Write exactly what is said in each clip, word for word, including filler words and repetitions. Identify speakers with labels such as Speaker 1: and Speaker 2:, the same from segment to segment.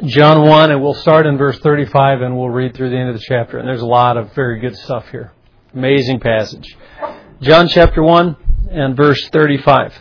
Speaker 1: John one, and we'll start in verse thirty-five and we'll read through the end of the chapter. And there's a lot of very good stuff here. Amazing passage. John chapter one and verse thirty-five.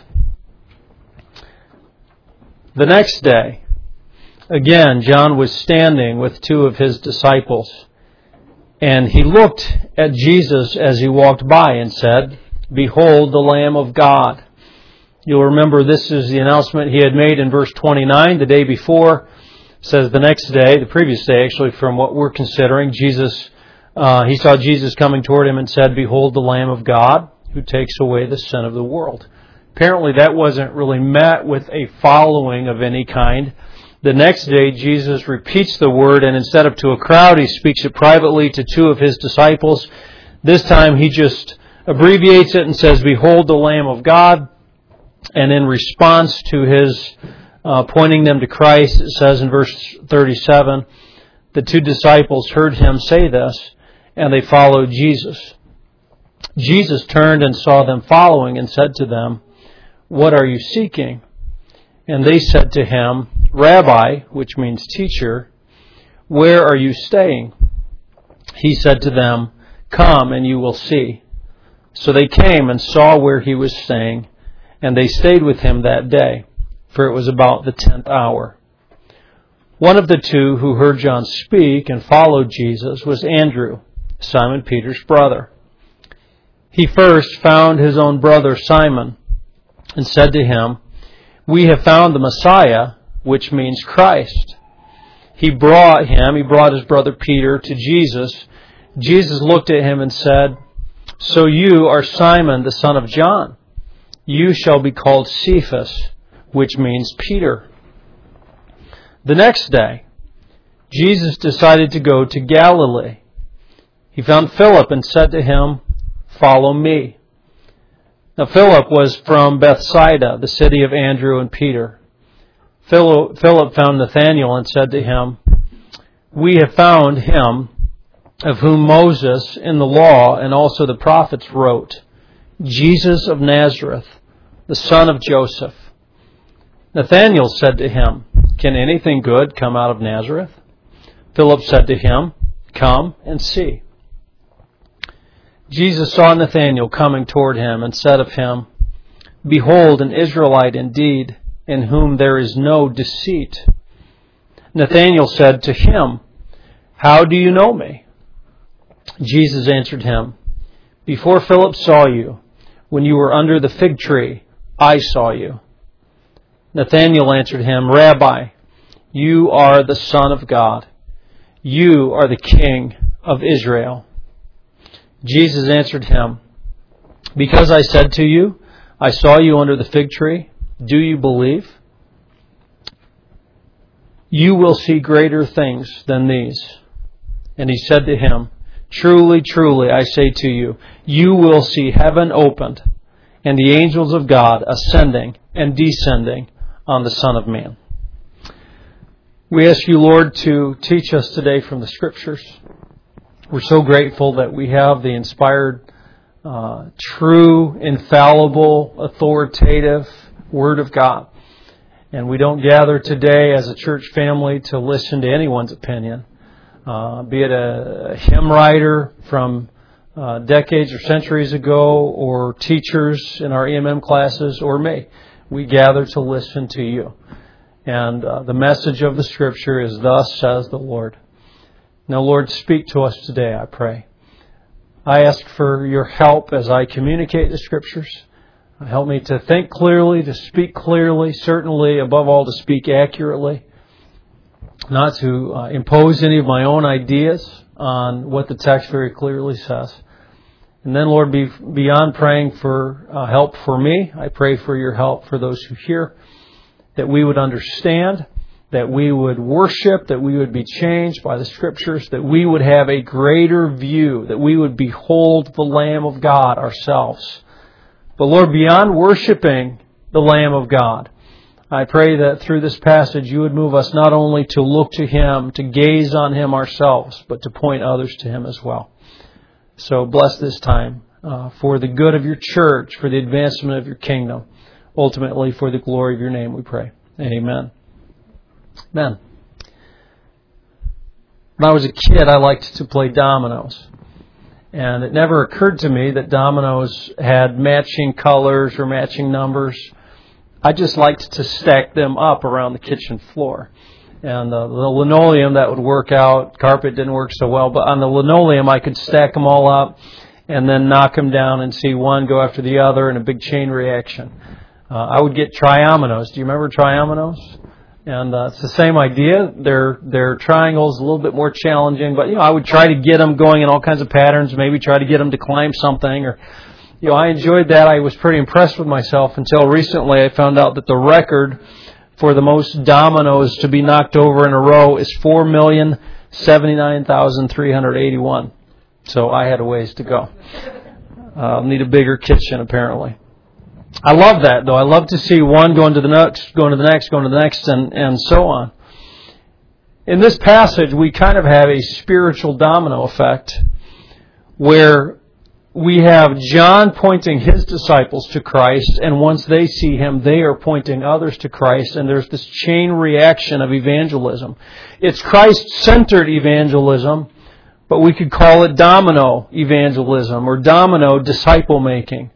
Speaker 1: The next day, again, John was standing with two of his disciples, and he looked at Jesus as he walked by and said, "Behold the Lamb of God." You'll remember this is the announcement he had made in verse twenty-nine, the day before. It says the next day, the previous day actually, from what we're considering, Jesus, uh, he saw Jesus coming toward him and said, "Behold the Lamb of God who takes away the sin of the world." Apparently that wasn't really met with a following of any kind. The next day, Jesus repeats the word, and instead of to a crowd, he speaks it privately to two of his disciples. This time he just abbreviates it and says, "Behold the Lamb of God." And in response to his uh, pointing them to Christ, it says in verse thirty-seven, the two disciples heard him say this, and they followed Jesus. Jesus turned and saw them following and said to them, "What are you seeking?" And they said to him, "Rabbi," which means teacher, "where are you staying?" He said to them, "Come and you will see." So they came and saw where he was staying, and they stayed with him that day, for it was about the tenth hour. One of the two who heard John speak and followed Jesus was Andrew, Simon Peter's brother. He first found his own brother Simon and said to him, "We have found the Messiah," which means Christ. He brought him, he brought his brother Peter to Jesus. Jesus looked at him and said, "So you are Simon, the son of John. You shall be called Cephas," which means Peter. The next day, Jesus decided to go to Galilee. He found Philip and said to him, "Follow me." Now Philip was from Bethsaida, the city of Andrew and Peter. Philip found Nathanael and said to him, "We have found him of whom Moses in the law and also the prophets wrote, Jesus of Nazareth, the son of Joseph." Nathanael said to him, "Can anything good come out of Nazareth?" Philip said to him, "Come and see." Jesus saw Nathanael coming toward him and said of him, "Behold, an Israelite indeed, in whom there is no deceit." Nathanael said to him, "How do you know me?" Jesus answered him, "Before Philip saw you, when you were under the fig tree, I saw you." Nathanael answered him, "Rabbi, you are the Son of God. You are the King of Israel." Jesus answered him, "Because I said to you, I saw you under the fig tree, do you believe? You will see greater things than these." And he said to him, "Truly, truly, I say to you, you will see heaven opened and the angels of God ascending and descending on the Son of Man." We ask you, Lord, to teach us today from the Scriptures. We're so grateful that we have the inspired, uh, true, infallible, authoritative Word of God. And we don't gather today as a church family to listen to anyone's opinion, uh, be it a, a hymn writer from uh, decades or centuries ago, or teachers in our E M M classes, or me. We gather to listen to you. And uh, the message of the Scripture is, "Thus says the Lord." Now, Lord, speak to us today, I pray. I ask for your help as I communicate the Scriptures. Help me to think clearly, to speak clearly, certainly, above all, to speak accurately, not to uh, impose any of my own ideas on what the text very clearly says. And then, Lord, be, beyond praying for uh, help for me, I pray for your help for those who hear, that we would understand, that we would worship, that we would be changed by the Scriptures, that we would have a greater view, that we would behold the Lamb of God ourselves. But Lord, beyond worshiping the Lamb of God, I pray that through this passage you would move us not only to look to Him, to gaze on Him ourselves, but to point others to Him as well. So bless this time uh, for the good of your church, for the advancement of your kingdom, ultimately for the glory of your name, we pray. Amen. Amen. When I was a kid, I liked to play dominoes. And it never occurred to me that dominoes had matching colors or matching numbers. I just liked to stack them up around the kitchen floor. And uh, the linoleum, that would work out. Carpet didn't work so well. But on the linoleum, I could stack them all up and then knock them down and see one go after the other in a big chain reaction. Uh, I would get triominoes. Do you remember triominoes? And uh, it's the same idea. They're they're triangles, a little bit more challenging, but you know I would try to get them going in all kinds of patterns. Maybe try to get them to climb something, or you know I enjoyed that. I was pretty impressed with myself until recently. I found out that the record for the most dominoes to be knocked over in a row is four million seventy nine thousand three hundred eighty one. So I had a ways to go. I'll need a bigger kitchen apparently. I love that, though. I love to see one going to the next, going to the next, going to the next, and, and so on. In this passage, we kind of have a spiritual domino effect where we have John pointing his disciples to Christ, and once they see him, they are pointing others to Christ, and there's this chain reaction of evangelism. It's Christ-centered evangelism, but we could call it domino evangelism or domino disciple-making.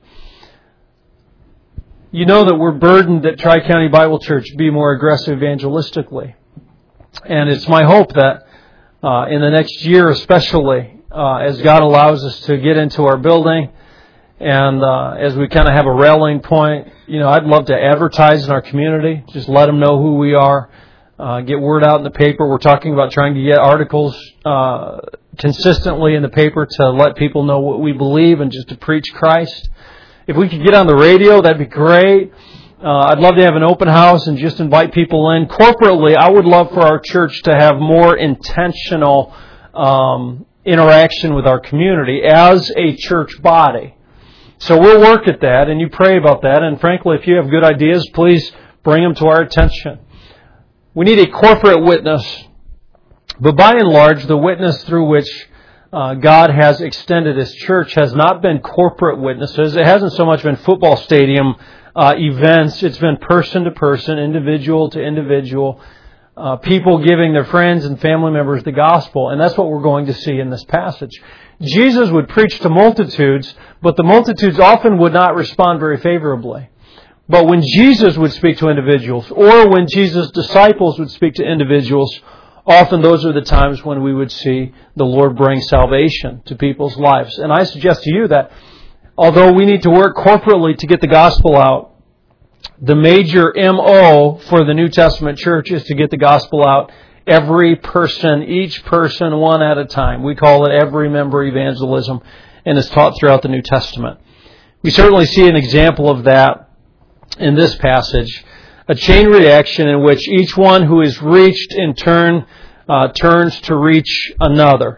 Speaker 1: You know that we're burdened at Tri-County Bible Church to be more aggressive evangelistically. And it's my hope that uh, in the next year especially, uh, as God allows us to get into our building and uh, as we kind of have a rallying point, you know, I'd love to advertise in our community, just let them know who we are, uh, get word out in the paper. We're talking about trying to get articles uh, consistently in the paper to let people know what we believe and just to preach Christ. If we could get on the radio, that'd be great. Uh, I'd love to have an open house and just invite people in. Corporately, I would love for our church to have more intentional um, interaction with our community as a church body. So we'll work at that, and you pray about that. And frankly, if you have good ideas, please bring them to our attention. We need a corporate witness. But by and large, the witness through which Uh, God has extended His church has not been corporate witnesses. It hasn't so much been football stadium uh, events. It's been person to person, individual to individual, uh, people giving their friends and family members the gospel. And that's what we're going to see in this passage. Jesus would preach to multitudes, but the multitudes often would not respond very favorably. But when Jesus would speak to individuals, or when Jesus' disciples would speak to individuals, often those are the times when we would see the Lord bring salvation to people's lives. And I suggest to you that although we need to work corporately to get the gospel out, the major M O for the New Testament church is to get the gospel out every person, each person, one at a time. We call it every member evangelism, and it's taught throughout the New Testament. We certainly see an example of that in this passage. A chain reaction in which each one who is reached in turn uh, turns to reach another.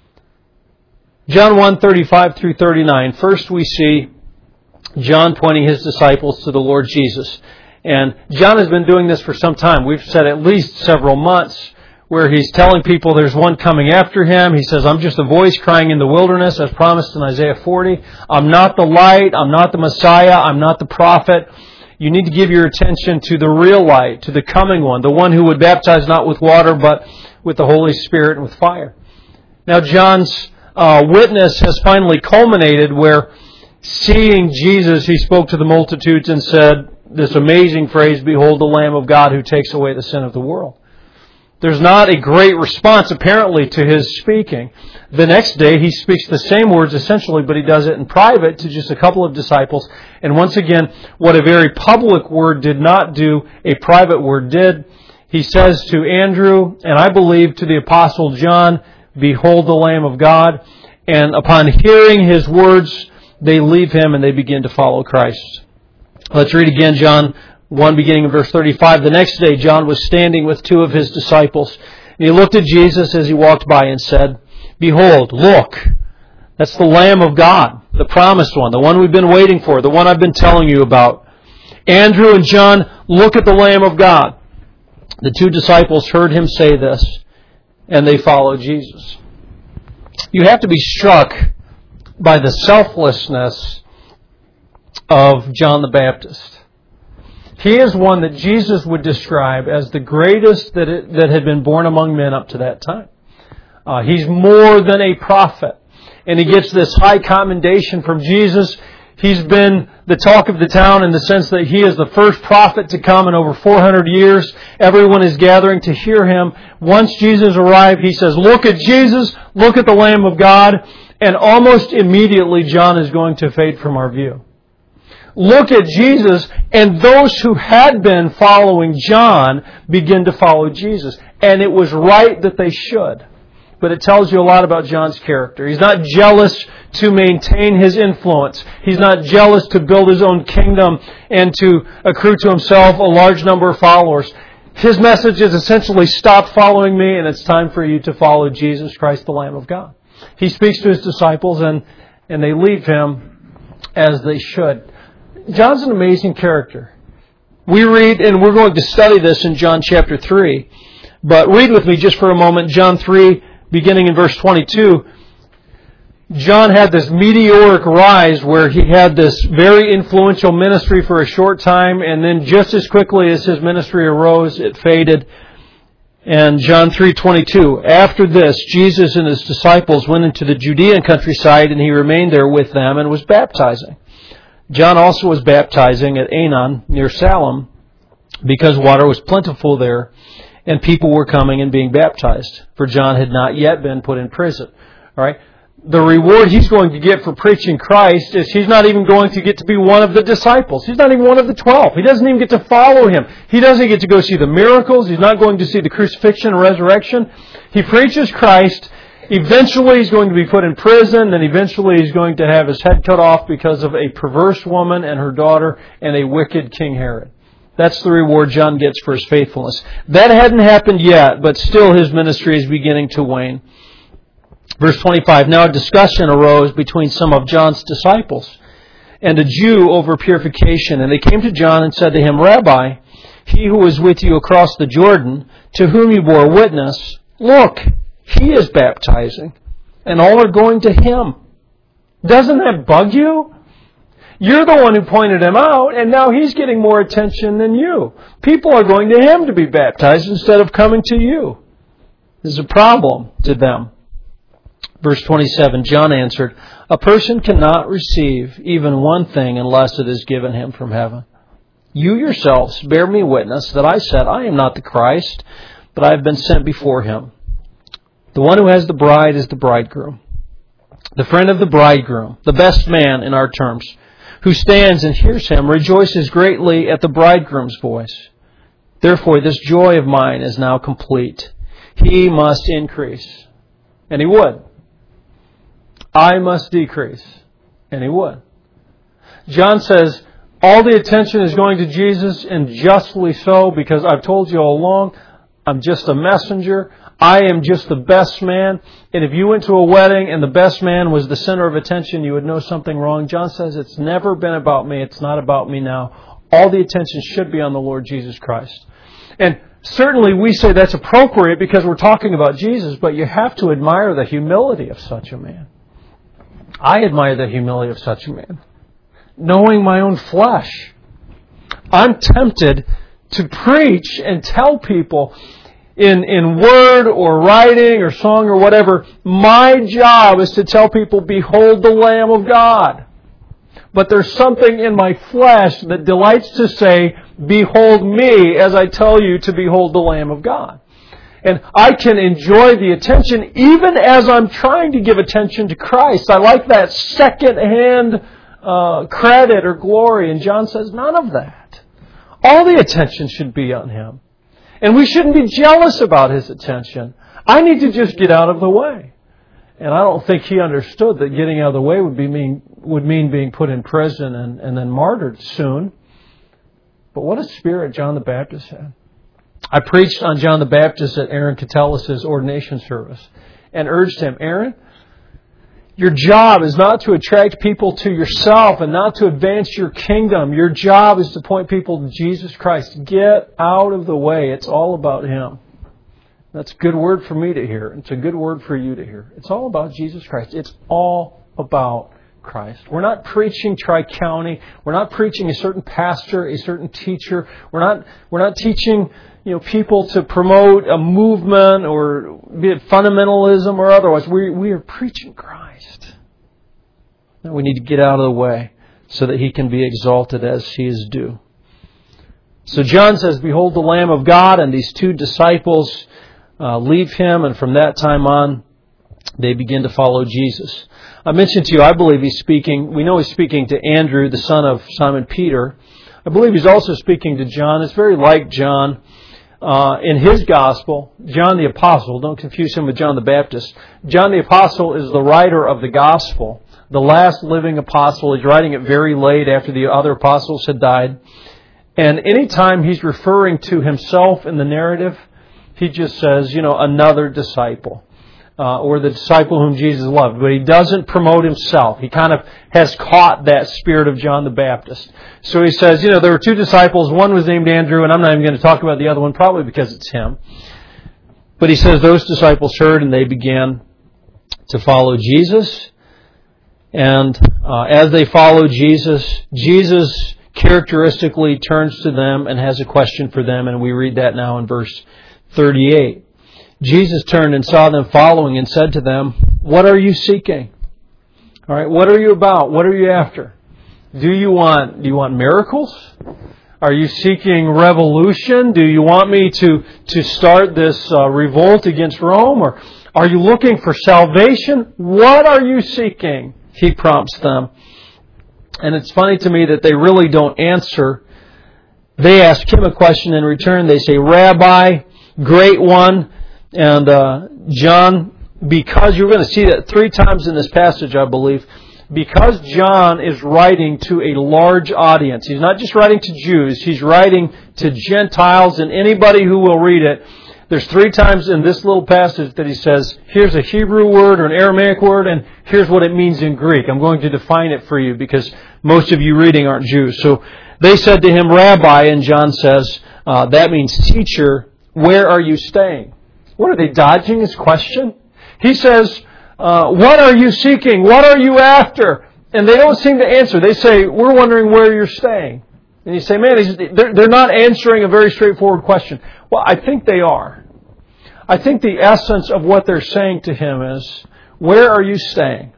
Speaker 1: John one, thirty-five through thirty-nine. First we see John pointing his disciples to the Lord Jesus. And John has been doing this for some time. We've said at least several months where he's telling people there's one coming after him. He says, I'm just a voice crying in the wilderness as promised in Isaiah forty. I'm not the light. I'm not the Messiah. I'm not the prophet. You need to give your attention to the real light, to the coming one, the one who would baptize not with water, but with the Holy Spirit and with fire. Now, John's uh, witness has finally culminated where, seeing Jesus, he spoke to the multitudes and said this amazing phrase, "Behold the Lamb of God who takes away the sin of the world." There's not a great response, apparently, to his speaking. The next day, he speaks the same words, essentially, but he does it in private to just a couple of disciples. And once again, what a very public word did not do, a private word did. He says to Andrew, and I believe to the Apostle John, "Behold the Lamb of God." And upon hearing his words, they leave him and they begin to follow Christ. Let's read again John one, beginning in verse thirty-five. The next day, John was standing with two of his disciples. And he looked at Jesus as he walked by and said, "Behold, look, that's the Lamb of God, the promised one, the one we've been waiting for, the one I've been telling you about." Andrew and John, look at the Lamb of God. The two disciples heard him say this, and they followed Jesus. You have to be struck by the selflessness of John the Baptist. He is one that Jesus would describe as the greatest that it, that had been born among men up to that time. Uh, he's more than a prophet. And he gets this high commendation from Jesus. He's been the talk of the town in the sense that he is the first prophet to come in over four hundred years. Everyone is gathering to hear him. Once Jesus arrived, he says, look at Jesus, look at the Lamb of God. And almost immediately, John is going to fade from our view. Look at Jesus, and those who had been following John begin to follow Jesus. And it was right that they should. But it tells you a lot about John's character. He's not jealous to maintain his influence. He's not jealous to build his own kingdom and to accrue to himself a large number of followers. His message is essentially, stop following me, and it's time for you to follow Jesus Christ, the Lamb of God. He speaks to his disciples, and, and they leave him as they should. John's an amazing character. We read, and we're going to study this in John chapter three, but read with me just for a moment, John three, beginning in verse twenty-two. John had this meteoric rise where he had this very influential ministry for a short time, and then just as quickly as his ministry arose, it faded. And John three twenty-two, after this, Jesus and his disciples went into the Judean countryside, and he remained there with them and was baptizing. John also was baptizing at Aenon near Salem because water was plentiful there, and people were coming and being baptized, for John had not yet been put in prison. All right? The reward he's going to get for preaching Christ is he's not even going to get to be one of the disciples. He's not even one of the twelve. He doesn't even get to follow him. He doesn't get to go see the miracles. He's not going to see the crucifixion and resurrection. He preaches Christ. Eventually he's going to be put in prison, and eventually he's going to have his head cut off because of a perverse woman and her daughter and a wicked King Herod. That's the reward John gets for his faithfulness. That hadn't happened yet, but still his ministry is beginning to wane. Verse twenty-five, now a discussion arose between some of John's disciples and a Jew over purification. And they came to John and said to him, Rabbi, he who was with you across the Jordan, to whom you bore witness, look, he is baptizing, and all are going to him. Doesn't that bug you? You're the one who pointed him out, and now he's getting more attention than you. People are going to him to be baptized instead of coming to you. This is a problem to them. Verse twenty-seven, John answered, a person cannot receive even one thing unless it is given him from heaven. You yourselves bear me witness that I said, I am not the Christ, but I have been sent before him. The one who has the bride is the bridegroom. The friend of the bridegroom, the best man in our terms, who stands and hears him, rejoices greatly at the bridegroom's voice. Therefore, this joy of mine is now complete. He must increase. And he would. I must decrease. And he would. John says, all the attention is going to Jesus, and justly so, because I've told you all along, I'm just a messenger. I am just the best man. And if you went to a wedding and the best man was the center of attention, you would know something wrong. John says it's never been about me. It's not about me now. All the attention should be on the Lord Jesus Christ. And certainly we say that's appropriate because we're talking about Jesus, but you have to admire the humility of such a man. I admire the humility of such a man. Knowing my own flesh, I'm tempted to preach and tell people in, in word or writing or song or whatever, my job is to tell people, behold the Lamb of God. But there's something in my flesh that delights to say, behold me, as I tell you to behold the Lamb of God. And I can enjoy the attention even as I'm trying to give attention to Christ. I like that second-hand uh, credit or glory. And John says, none of that. All the attention should be on Him. And we shouldn't be jealous about His attention. I need to just get out of the way. And I don't think he understood that getting out of the way would be mean would mean being put in prison and, and then martyred soon. But what a spirit John the Baptist had. I preached on John the Baptist at Aaron Catellus' ordination service and urged him, Aaron, your job is not to attract people to yourself and not to advance your kingdom. Your job is to point people to Jesus Christ. Get out of the way. It's all about Him. That's a good word for me to hear. It's a good word for you to hear. It's all about Jesus Christ. It's all about Christ. We're not preaching Tri-County. We're not preaching a certain pastor, a certain teacher. We're not, we're not teaching, you know, people to promote a movement, or be it fundamentalism or otherwise. We we are preaching Christ. And we need to get out of the way so that He can be exalted as He is due. So John says, "Behold the Lamb of God," and these two disciples uh, leave Him, and from that time on, they begin to follow Jesus. I mentioned to you, I believe He's speaking, we know He's speaking to Andrew, the son of Simon Peter. I believe He's also speaking to John. It's very like John. Uh, in his gospel, John the Apostle, don't confuse him with John the Baptist. John the Apostle is the writer of the gospel, the last living apostle. He's writing it very late after the other apostles had died. And anytime he's referring to himself in the narrative, he just says, you know, another disciple. Uh, or the disciple whom Jesus loved. But he doesn't promote himself. He kind of has caught that spirit of John the Baptist. So he says, you know, there were two disciples. One was named Andrew, and I'm not even going to talk about the other one, probably because it's him. But he says those disciples heard, and they began to follow Jesus. And uh, as they follow Jesus, Jesus characteristically turns to them and has a question for them, and we read that now in verse thirty-eight. Jesus turned and saw them following and said to them, "What are you seeking?" All right, what are you about? What are you after? Do you want do you want miracles? Are you seeking revolution? Do you want me to to start this uh, revolt against Rome, or are you looking for salvation? What are you seeking? He prompts them. And it's funny to me that they really don't answer. They ask Him a question in return. They say, "Rabbi, great one." And uh, John, because you're going to see that three times in this passage, I believe, because John is writing to a large audience. He's not just writing to Jews. He's writing to Gentiles and anybody who will read it. There's three times in this little passage that he says, here's a Hebrew word or an Aramaic word, and here's what it means in Greek. I'm going to define it for you because most of you reading aren't Jews. So they said to him, "Rabbi," and John says, uh, that means teacher, "where are you staying?" What are they dodging his question? He says, uh, "What are you seeking? What are you after?" And they don't seem to answer. They say, "We're wondering where you're staying." And you say, man, they're, they're not answering a very straightforward question. Well, I think they are. I think the essence of what they're saying to him is, where are you staying?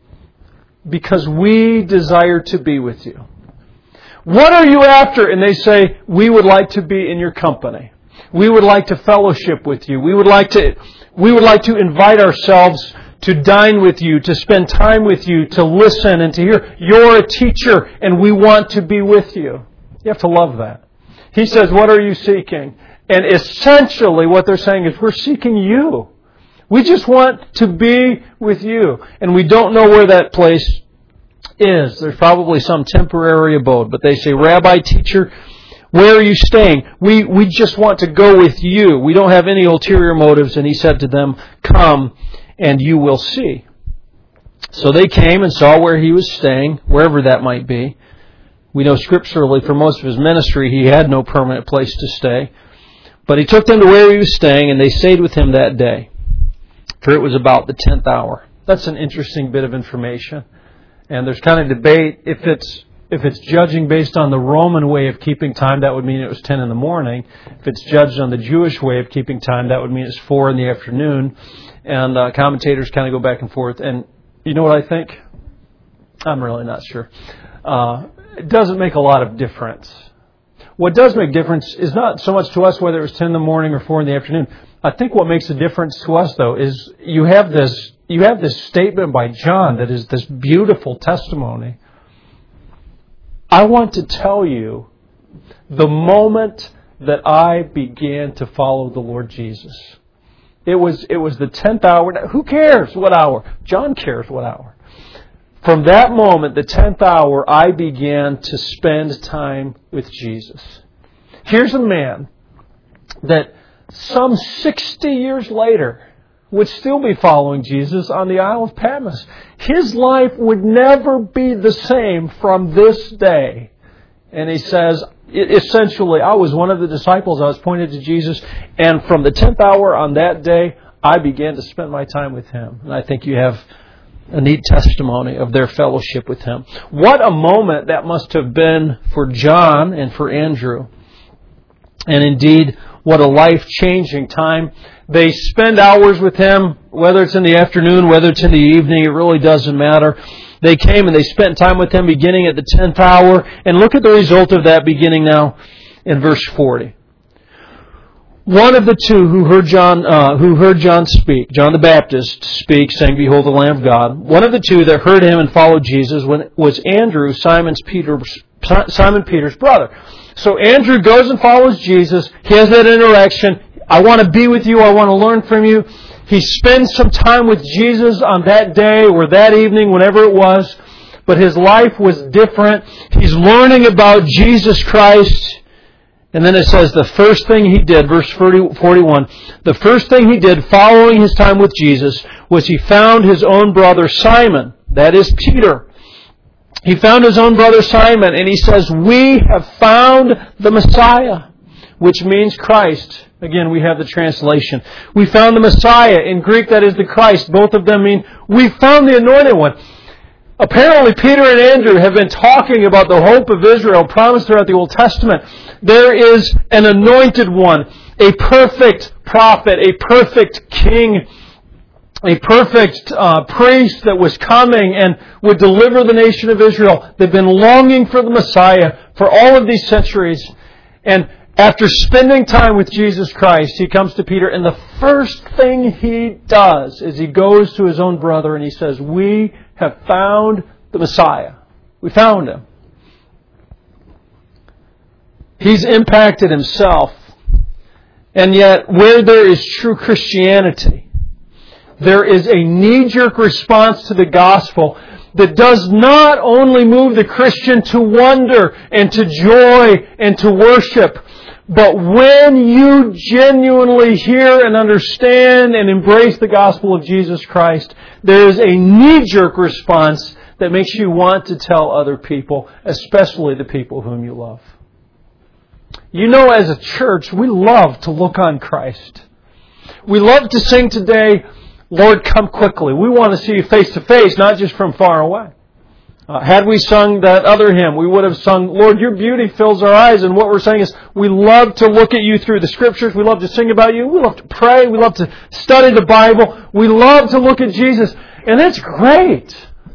Speaker 1: Because we desire to be with you. What are you after? And they say, we would like to be in your company. We would like to fellowship with you. We would like to, we would like to invite ourselves to dine with you, to spend time with you, to listen and to hear. You're a teacher and we want to be with you. You have to love that. He says, what are you seeking? And essentially what they're saying is, we're seeking you. We just want to be with you. And we don't know where that place is. There's probably some temporary abode. But they say, "Rabbi, teacher, where are you staying? We we just want to go with you. We don't have any ulterior motives." And he said to them, "Come, and you will see." So they came and saw where he was staying, wherever that might be. We know scripturally for most of his ministry he had no permanent place to stay. But he took them to where he was staying, and they stayed with him that day. For it was about the tenth hour. That's an interesting bit of information. And there's kind of debate if it's If it's judging based on the Roman way of keeping time, that would mean it was ten in the morning. If it's judged on the Jewish way of keeping time, that would mean it's four in the afternoon. And uh, commentators kind of go back and forth. And you know what I think? I'm really not sure. Uh, it doesn't make a lot of difference. What does make difference is not so much to us whether it was ten in the morning or four in the afternoon. I think what makes a difference to us, though, is you have this you have this statement by John that is this beautiful testimony. I want to tell you, the moment that I began to follow the Lord Jesus, it was it was the tenth hour. Who cares what hour? John cares what hour. From that moment, the tenth hour, I began to spend time with Jesus. Here's a man that some sixty years later would still be following Jesus on the Isle of Patmos. His life would never be the same from this day. And he says, essentially, I was one of the disciples. I was pointed to Jesus. And from the tenth hour on that day, I began to spend my time with Him. And I think you have a neat testimony of their fellowship with Him. What a moment that must have been for John and for Andrew. And indeed, What a life-changing time. They spend hours with Him, whether it's in the afternoon, whether it's in the evening, it really doesn't matter. They came and they spent time with Him beginning at the tenth hour. And look at the result of that beginning now in verse forty. One of the two who heard John, uh, who heard John speak, John the Baptist speak, saying, "Behold the Lamb of God." One of the two that heard Him and followed Jesus was Andrew, Simon's Peter's, Simon Peter's brother. So Andrew goes and follows Jesus. He has that interaction. I want to be with you. I want to learn from you. He spends some time with Jesus on that day or that evening, whenever it was. But his life was different. He's learning about Jesus Christ. And then it says the first thing he did, verse forty-one, the first thing he did following his time with Jesus was he found his own brother Simon. That is Peter. He found his own brother Simon and he says, "We have found the Messiah," which means Christ. Again, we have the translation. We found the Messiah. In Greek, that is the Christ. Both of them mean we found the Anointed One. Apparently, Peter and Andrew have been talking about the hope of Israel promised throughout the Old Testament. There is an anointed one, a perfect prophet, a perfect king, a perfect uh, priest that was coming and would deliver the nation of Israel. They've been longing for the Messiah for all of these centuries. And after spending time with Jesus Christ, he comes to Peter, and the first thing he does is he goes to his own brother and he says, "We have found the Messiah." We found Him. He's impacted himself. And yet, where there is true Christianity, there is a knee-jerk response to the gospel that does not only move the Christian to wonder and to joy and to worship, but when you genuinely hear and understand and embrace the gospel of Jesus Christ, there is a knee-jerk response that makes you want to tell other people, especially the people whom you love. You know, as a church, we love to look on Christ. We love to sing today, "Lord, come quickly." We want to see you face to face, not just from far away. Uh, had we sung that other hymn, we would have sung, "Lord, your beauty fills our eyes." And what we're saying is, we love to look at you through the Scriptures. We love to sing about you. We love to pray. We love to study the Bible. We love to look at Jesus. And that's great.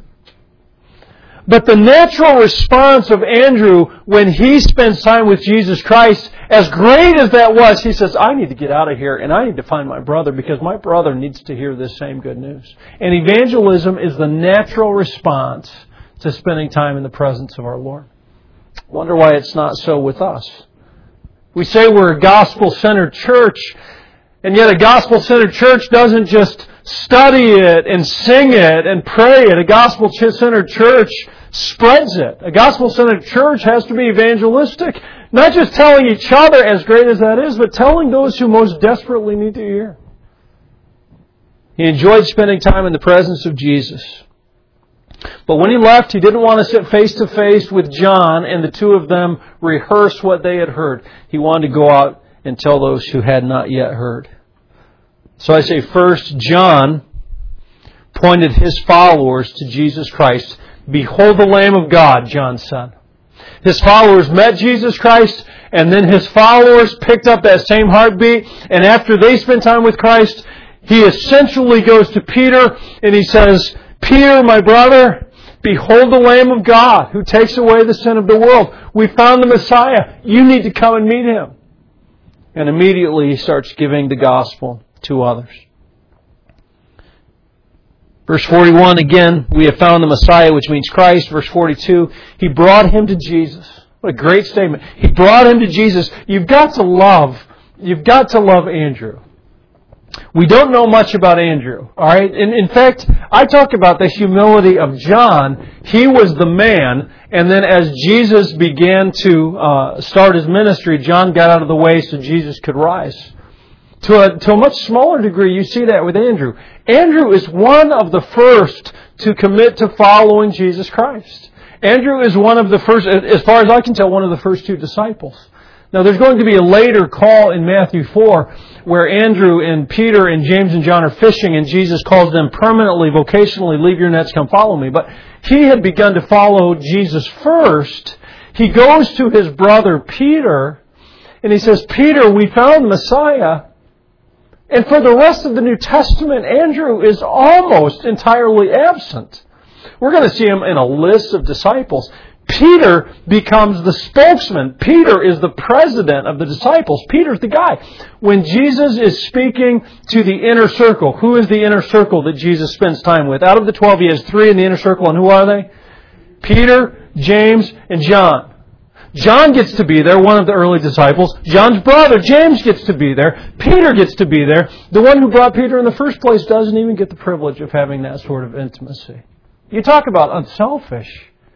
Speaker 1: But the natural response of Andrew when he spends time with Jesus Christ, as great as that was, he says, "I need to get out of here and I need to find my brother because my brother needs to hear this same good news." And evangelism is the natural response to spending time in the presence of our Lord. Wonder why it's not so with us. We say we're a gospel-centered church, and yet a gospel-centered church doesn't just study it and sing it and pray it. A gospel-centered church spreads it. A gospel-centered church has to be evangelistic. Not just telling each other, as great as that is, but telling those who most desperately need to hear. He enjoyed spending time in the presence of Jesus. But when he left, he didn't want to sit face to face with John and the two of them rehearse what they had heard. He wanted to go out and tell those who had not yet heard. So I say first, John pointed his followers to Jesus Christ. "Behold the Lamb of God," John said. His followers met Jesus Christ, and then his followers picked up that same heartbeat, and after they spent time with Christ, he essentially goes to Peter and he says, "Peter, my brother, behold the Lamb of God who takes away the sin of the world. We found the Messiah. You need to come and meet Him." And immediately he starts giving the gospel to others. Verse forty-one, again, "We have found the Messiah," which means Christ. Verse forty-two, he brought him to Jesus. What a great statement. He brought him to Jesus. You've got to love, you've got to love Andrew. We don't know much about Andrew, all right? In, in fact, I talk about the humility of John. He was the man, and then as Jesus began to uh, start his ministry, John got out of the way so Jesus could rise. To a, to a much smaller degree, you see that with Andrew. Andrew is one of the first to commit to following Jesus Christ. Andrew is one of the first, as far as I can tell, one of the first two disciples. Now, there's going to be a later call in Matthew four where Andrew and Peter and James and John are fishing, and Jesus calls them permanently, vocationally, "Leave your nets, come follow me." But he had begun to follow Jesus first. He goes to his brother Peter, And he says, Peter, we found Messiah. And for the rest of the New Testament, Andrew is almost entirely absent. We're going to see him in a list of disciples. Peter becomes the spokesman. Peter is the president of the disciples. Peter's the guy. When Jesus is speaking to the inner circle, who is the inner circle that Jesus spends time with? Out of the twelve, he has three in the inner circle, and who are they? Peter, James, and John. John gets to be there, one of the early disciples. John's brother, James, gets to be there. Peter gets to be there. The one who brought Peter in the first place doesn't even get the privilege of having that sort of intimacy. You talk about unselfish.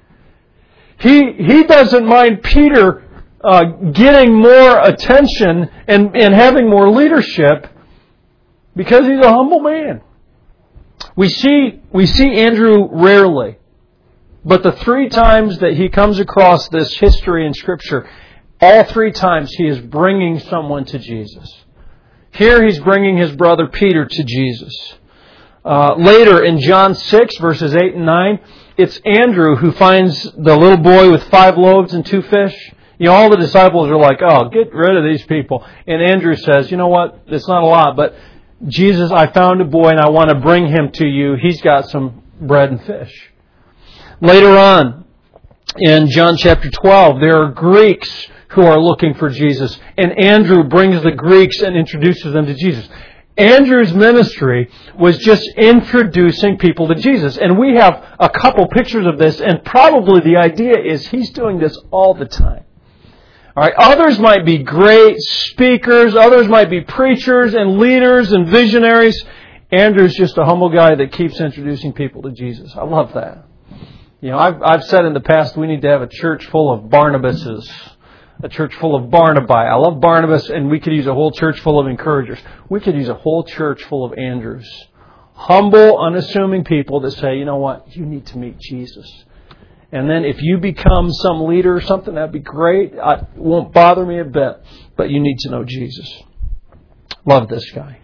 Speaker 1: He he doesn't mind Peter uh, getting more attention and, and having more leadership because he's a humble man. We see we see Andrew rarely. But the three times that he comes across this history in Scripture, all three times he is bringing someone to Jesus. Here he's bringing his brother Peter to Jesus. Uh, later in John six, verses eight and nine, it's Andrew who finds the little boy with five loaves and two fish. You know, all the disciples are like, oh, get rid of these people. And Andrew says, you know what, it's not a lot, but Jesus, I found a boy and I want to bring him to you. He's got some bread and fish. Later on, in John chapter twelve, there are Greeks who are looking for Jesus. And Andrew brings the Greeks and introduces them to Jesus. Andrew's ministry was just introducing people to Jesus. And we have a couple pictures of this, and probably the idea is he's doing this all the time. All right, others might be great speakers, others might be preachers and leaders and visionaries. Andrew's just a humble guy that keeps introducing people to Jesus. I love that. You know, I've, I've said in the past we need to have a church full of Barnabases, a church full of Barnabai. I love Barnabas, and we could use a whole church full of encouragers. We could use a whole church full of Andrews. Humble, unassuming people that say, you know what, you need to meet Jesus. And then if you become some leader or something, that'd be great. It won't bother me a bit, but you need to know Jesus. Love this guy.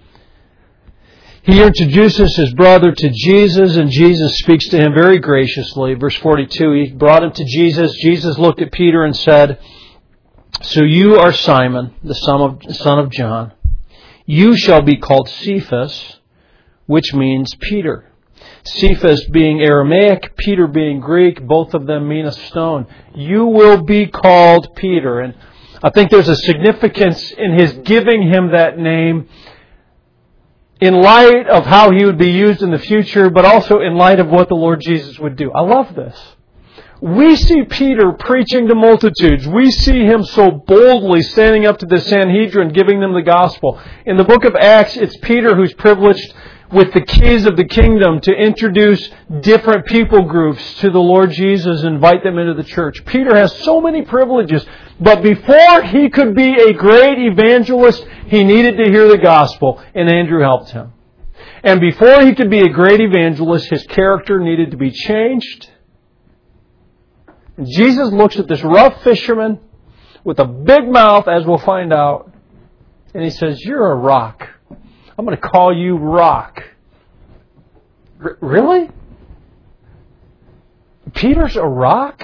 Speaker 1: He introduces his brother to Jesus, and Jesus speaks to him very graciously. Verse forty-two, he brought him to Jesus. Jesus looked at Peter and said, so you are Simon, the son of, son of John. You shall be called Cephas, which means Peter. Cephas being Aramaic, Peter being Greek, both of them mean a stone. You will be called Peter. And I think there's a significance in his giving him that name in light of how he would be used in the future, but also in light of what the Lord Jesus would do. I love this. We see Peter preaching to multitudes. We see him so boldly standing up to the Sanhedrin, giving them the gospel. In the book of Acts, it's Peter who's privileged with the keys of the kingdom to introduce different people groups to the Lord Jesus and invite them into the church. Peter has so many privileges, but before he could be a great evangelist, he needed to hear the gospel, and Andrew helped him. And before he could be a great evangelist, his character needed to be changed. And Jesus looks at this rough fisherman with a big mouth, as we'll find out, and he says, you're a rock. I'm going to call you Rock. R- really? Peter's a rock?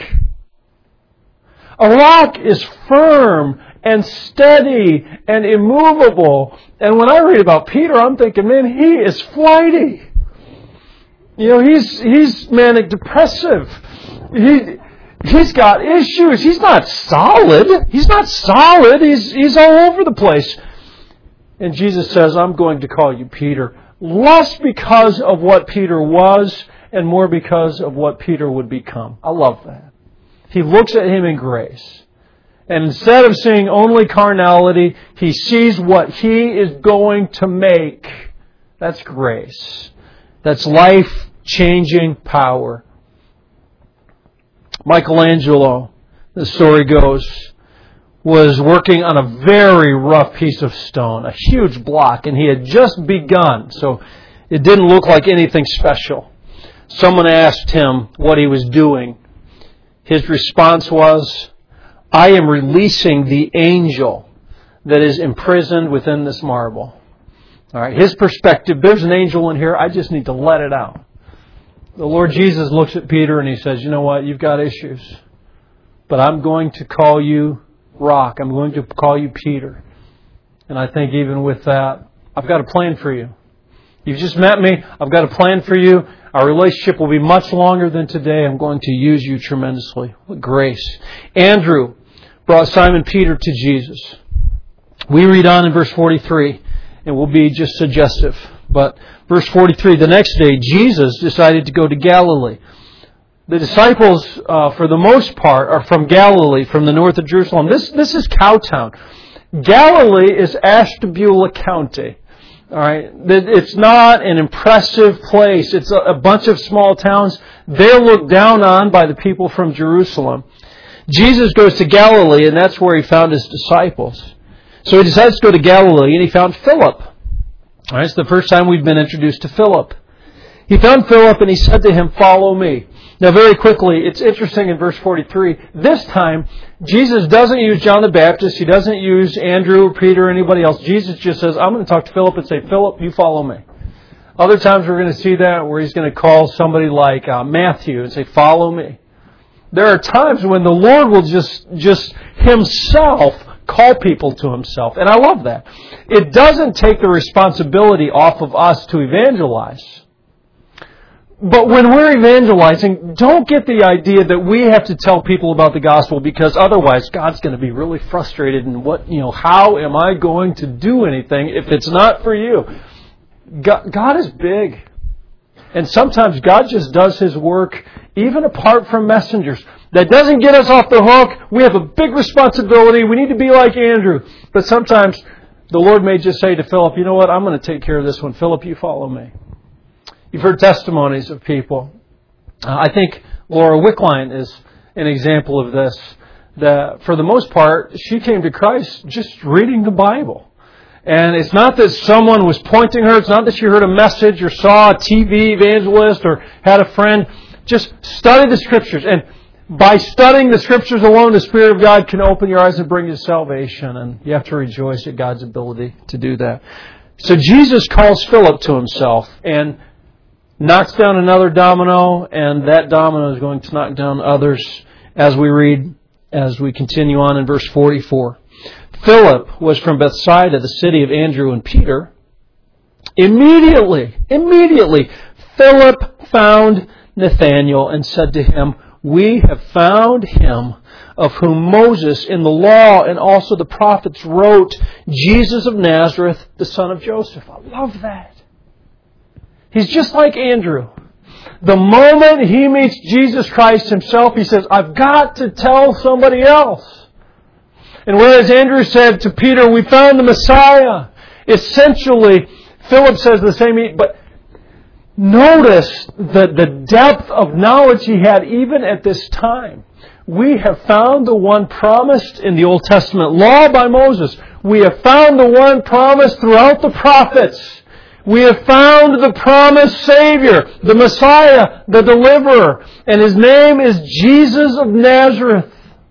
Speaker 1: A rock is firm and steady and immovable. And when I read about Peter, I'm thinking, man, he is flighty. You know, he's he's manic depressive. He he's got issues. He's not solid. He's not solid. He's he's all over the place. And Jesus says, I'm going to call you Peter, less because of what Peter was and more because of what Peter would become. I love that. He looks at him in grace. And instead of seeing only carnality, he sees what he is going to make. That's grace. That's life-changing power. Michelangelo, the story goes, was working on a very rough piece of stone, a huge block, and he had just begun, so it didn't look like anything special. Someone asked him what he was doing. His response was, I am releasing the angel that is imprisoned within this marble. All right, his perspective, there's an angel in here, I just need to let it out. The Lord Jesus looks at Peter and he says, you know what, you've got issues, but I'm going to call you rock. I'm going to call you Peter. And I think even with that, I've got a plan for you. You've just met me. I've got a plan for you. Our relationship will be much longer than today. I'm going to use you tremendously. What grace. Andrew brought Simon Peter to Jesus. We read on in verse forty-three, and we'll be just suggestive. But verse forty-three, the next day, Jesus decided to go to Galilee. The disciples, uh, for the most part, are from Galilee, from the north of Jerusalem. This, this is Cowtown. Galilee is Ashtabula County. All right, it's not an impressive place. It's a bunch of small towns. They're looked down on by the people from Jerusalem. Jesus goes to Galilee, and that's where he found his disciples. So he decides to go to Galilee, and he found Philip. All right, it's the first time we've been introduced to Philip. He found Philip, and he said to him, "Follow me." Now, very quickly, it's interesting in verse forty-three. This time, Jesus doesn't use John the Baptist. He doesn't use Andrew, Peter, or anybody else. Jesus just says, "I'm going to talk to Philip and say, Philip, you follow me." Other times we're going to see that where he's going to call somebody like uh, Matthew and say, "Follow me." There are times when the Lord will just, just Himself call people to Himself. And I love that. It doesn't take the responsibility off of us to evangelize. But when we're evangelizing, don't get the idea that we have to tell people about the gospel, because otherwise God's going to be really frustrated in what, you know, how am I going to do anything if it's not for you? God, God is big. And sometimes God just does His work even apart from messengers. That doesn't get us off the hook. We have a big responsibility. We need to be like Andrew. But sometimes the Lord may just say to Philip, "You know what? I'm going to take care of this one. Philip, you follow me." You've heard testimonies of people. Uh, I think Laura Wickline is an example of this. That for the most part, she came to Christ just reading the Bible. And it's not that someone was pointing her. It's not that she heard a message or saw a T V evangelist or had a friend. Just study the Scriptures. And by studying the Scriptures alone, the Spirit of God can open your eyes and bring you salvation. And you have to rejoice at God's ability to do that. So Jesus calls Philip to Himself and knocks down another domino, and that domino is going to knock down others as we read, as we continue on in verse forty-four. Philip was from Bethsaida, the city of Andrew and Peter. Immediately, immediately, Philip found Nathanael and said to him, "We have found him of whom Moses in the law and also the prophets wrote, Jesus of Nazareth, the son of Joseph." I love that. He's just like Andrew. The moment he meets Jesus Christ Himself, he says, "I've got to tell somebody else." And whereas Andrew said to Peter, "We found the Messiah," essentially, Philip says the same. But notice the, the depth of knowledge he had even at this time. We have found the one promised in the Old Testament law by Moses. We have found the one promised throughout the prophets. We have found the promised Savior, the Messiah, the Deliverer. And His name is Jesus of Nazareth.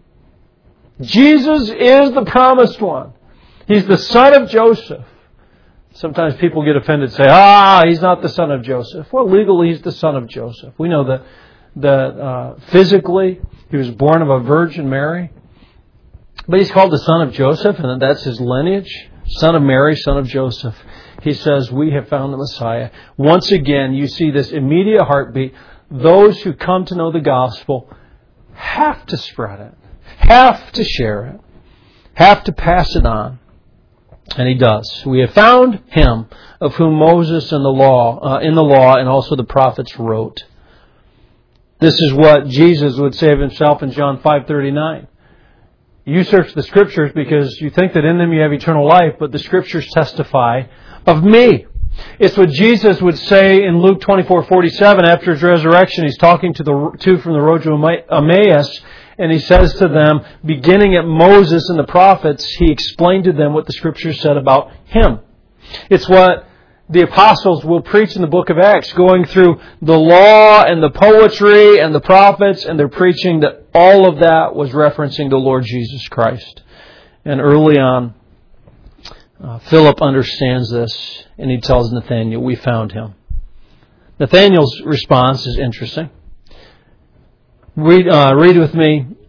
Speaker 1: Jesus is the promised one. He's the son of Joseph. Sometimes people get offended and say, ah, He's not the son of Joseph. Well, legally He's the son of Joseph. We know that, that uh, physically He was born of a Virgin Mary. But He's called the son of Joseph, and that's His lineage. Son of Mary, son of Joseph. He says, we have found the Messiah. Once again, you see this immediate heartbeat. Those who come to know the gospel have to spread it, have to share it, have to pass it on. And He does. We have found Him of whom Moses in the law, uh, in the law and also the prophets wrote. This is what Jesus would say of Himself in John five thirty-nine. You search the Scriptures because you think that in them you have eternal life, but the Scriptures testify of me. It's what Jesus would say in Luke twenty-four forty-seven after His resurrection. He's talking to the two from the road to Emmaus, and He says to them, beginning at Moses and the prophets, He explained to them what the Scriptures said about Him. It's what the apostles will preach in the book of Acts, going through the law and the poetry and the prophets, and they're preaching that all of that was referencing the Lord Jesus Christ. And early on, uh, Philip understands this, and he tells Nathanael, we found him. Nathanael's response is interesting. Read, uh, read with me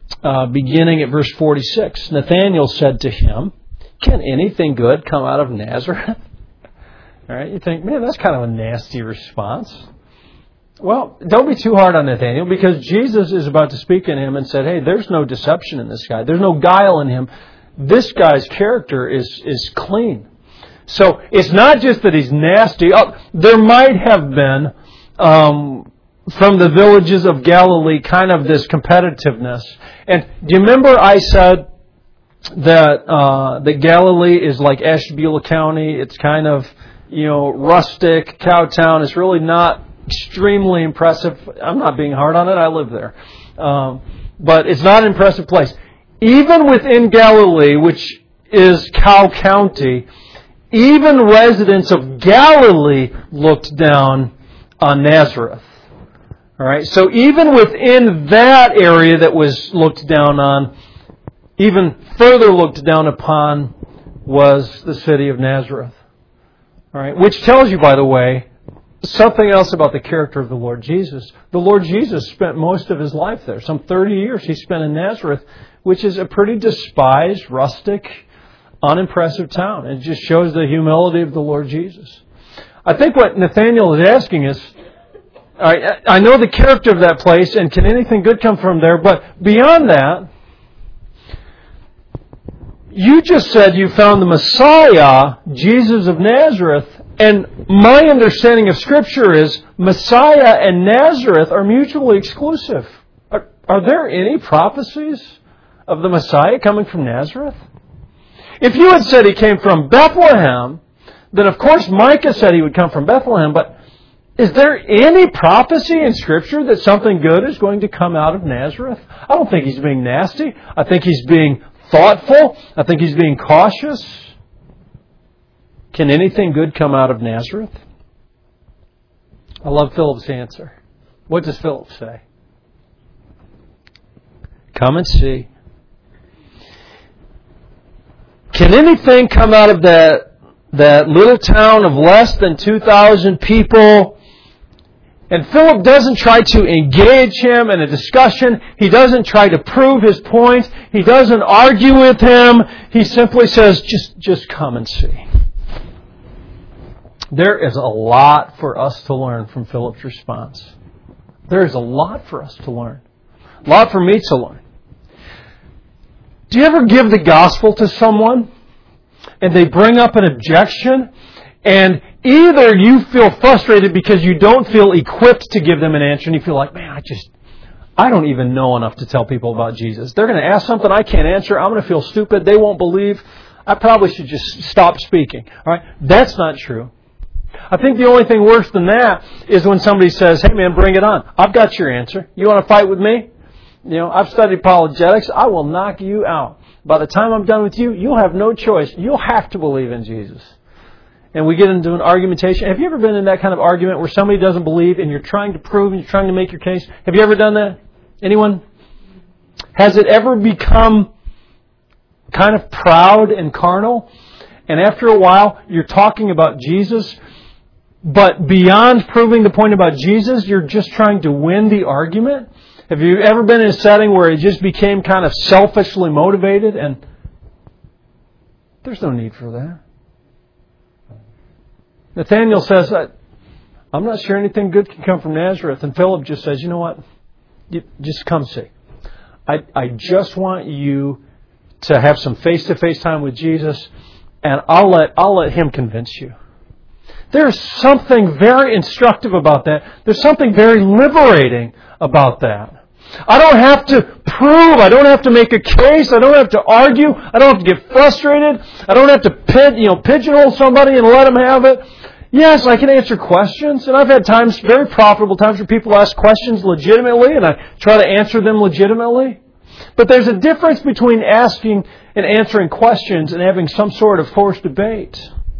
Speaker 1: uh, beginning at verse forty-six. Nathanael said to him, "Can anything good come out of Nazareth?" All right, you think, man, that's kind of a nasty response. Well, don't be too hard on Nathanael, because Jesus is about to speak in him and said, hey, there's no deception in this guy. There's no guile in him. This guy's character is, is clean. So it's not just that he's nasty. Oh, there might have been, um, from the villages of Galilee, kind of this competitiveness. And do you remember I said that uh, that Galilee is like Ashtabula County? It's kind of, you know, rustic, cow town. It's really not extremely impressive. I'm not being hard on it. I live there. Um, but it's not an impressive place. Even within Galilee, which is Cow County, even residents of Galilee looked down on Nazareth. All right. So even within that area that was looked down on, even further looked down upon was the city of Nazareth. All right. Which tells you, by the way, something else about the character of the Lord Jesus. The Lord Jesus spent most of His life there. Some thirty years He spent in Nazareth, which is a pretty despised, rustic, unimpressive town. It just shows the humility of the Lord Jesus. I think what Nathanael is asking is, all right, I know the character of that place, and can anything good come from there? But beyond that, you just said you found the Messiah, Jesus of Nazareth, and my understanding of Scripture is Messiah and Nazareth are mutually exclusive. Are, are there any prophecies of the Messiah coming from Nazareth? If you had said He came from Bethlehem, then of course Micah said He would come from Bethlehem, but is there any prophecy in Scripture that something good is going to come out of Nazareth? I don't think He's being nasty. I think He's being thoughtful. I think He's being cautious. Can anything good come out of Nazareth? I love Philip's answer. What does Philip say? Come and see. Can anything come out of that, that little town of less than two thousand people? And Philip doesn't try to engage him in a discussion. He doesn't try to prove his point. He doesn't argue with him. He simply says, just, just come and see. There is a lot for us to learn from Philip's response. There is a lot for us to learn. A lot for me to learn. Do you ever give the gospel to someone and they bring up an objection, and either you feel frustrated because you don't feel equipped to give them an answer, and you feel like, man, I just, I don't even know enough to tell people about Jesus. They're going to ask something I can't answer. I'm going to feel stupid. They won't believe. I probably should just stop speaking. All right? That's not true. I think the only thing worse than that is when somebody says, hey man, bring it on. I've got your answer. You want to fight with me? You know, I've studied apologetics. I will knock you out. By the time I'm done with you, you'll have no choice. You'll have to believe in Jesus. And we get into an argumentation. Have you ever been in that kind of argument where somebody doesn't believe and you're trying to prove and you're trying to make your case? Have you ever done that? Anyone? Has it ever become kind of proud and carnal? And after a while, you're talking about Jesus, but beyond proving the point about Jesus, you're just trying to win the argument? Have you ever been in a setting where it just became kind of selfishly motivated? And there's no need for that. Nathanael says, I'm not sure anything good can come from Nazareth. And Philip just says, you know what? You just come see. I, I just want you to have some face-to-face time with Jesus, and I'll let, I'll let Him convince you. There's something very instructive about that. There's something very liberating about that. I don't have to prove. I don't have to make a case. I don't have to argue. I don't have to get frustrated. I don't have to pin, you know, pigeonhole somebody and let them have it. Yes, I can answer questions. And I've had times, very profitable times, where people ask questions legitimately, and I try to answer them legitimately. But there's a difference between asking and answering questions and having some sort of forced debate.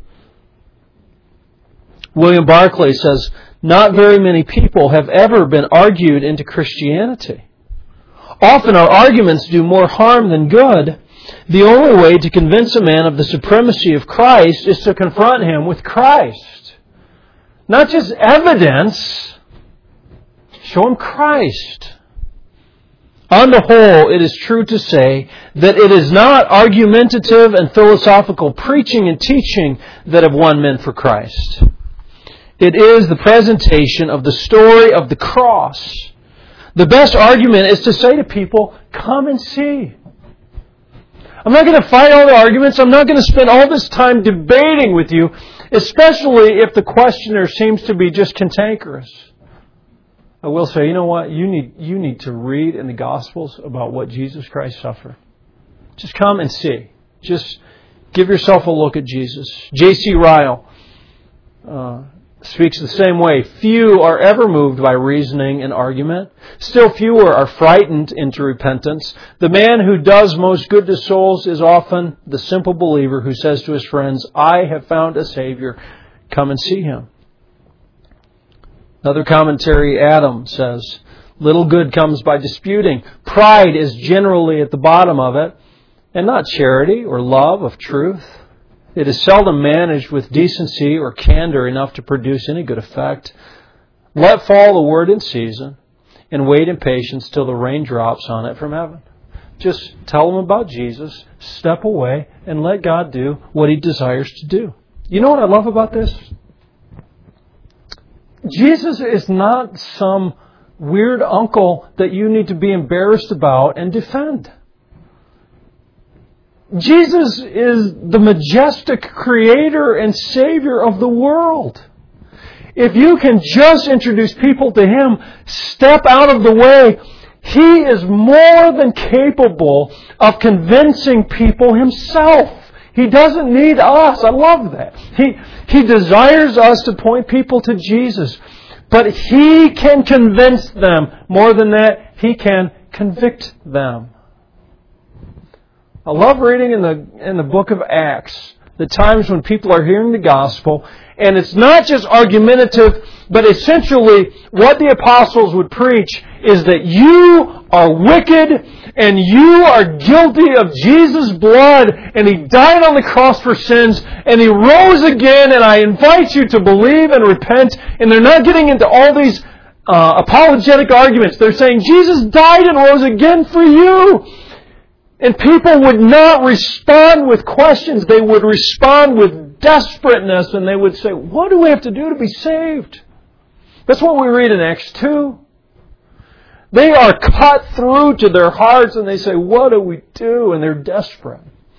Speaker 1: William Barclay says, not very many people have ever been argued into Christianity. Often our arguments do more harm than good. The only way to convince a man of the supremacy of Christ is to confront him with Christ. Not just evidence. Show him Christ. On the whole, it is true to say that it is not argumentative and philosophical preaching and teaching that have won men for Christ. It is the presentation of the story of the cross. The best argument is to say to people, come and see. I'm not going to fight all the arguments. I'm not going to spend all this time debating with you, especially if the questioner seems to be just cantankerous. I will say, you know what? You need, you need to read in the Gospels about what Jesus Christ suffered. Just come and see. Just give yourself a look at Jesus. J C Ryle uh, speaks the same way. Few are ever moved by reasoning and argument. Still fewer are frightened into repentance. The man who does most good to souls is often the simple believer who says to his friends, I have found a Savior. Come and see Him. Another commentary, Adam, says, little good comes by disputing. Pride is generally at the bottom of it, and not charity or love of truth. It is seldom managed with decency or candor enough to produce any good effect. Let fall the word in season, and wait in patience till the rain drops on it from heaven. Just tell them about Jesus, step away, and let God do what He desires to do. You know what I love about this? Jesus is not some weird uncle that you need to be embarrassed about and defend. Jesus is the majestic Creator and Savior of the world. If you can just introduce people to Him, step out of the way, He is more than capable of convincing people Himself. He doesn't need us. I love that. He, he desires us to point people to Jesus. But He can convince them. More than that, He can convict them. I love reading in the, in the book of Acts the times when people are hearing the gospel, and it's not just argumentative, but essentially what the apostles would preach is that you are wicked and you are guilty of Jesus' blood, and He died on the cross for sins, and He rose again, and I invite you to believe and repent. And they're not getting into all these uh, apologetic arguments. They're saying, Jesus died and rose again for you. And people would not respond with questions. They would respond with desperateness, and they would say, what do we have to do to be saved? That's what we read in Acts two. They are cut through to their hearts, and they say, what do we do? And they're desperate.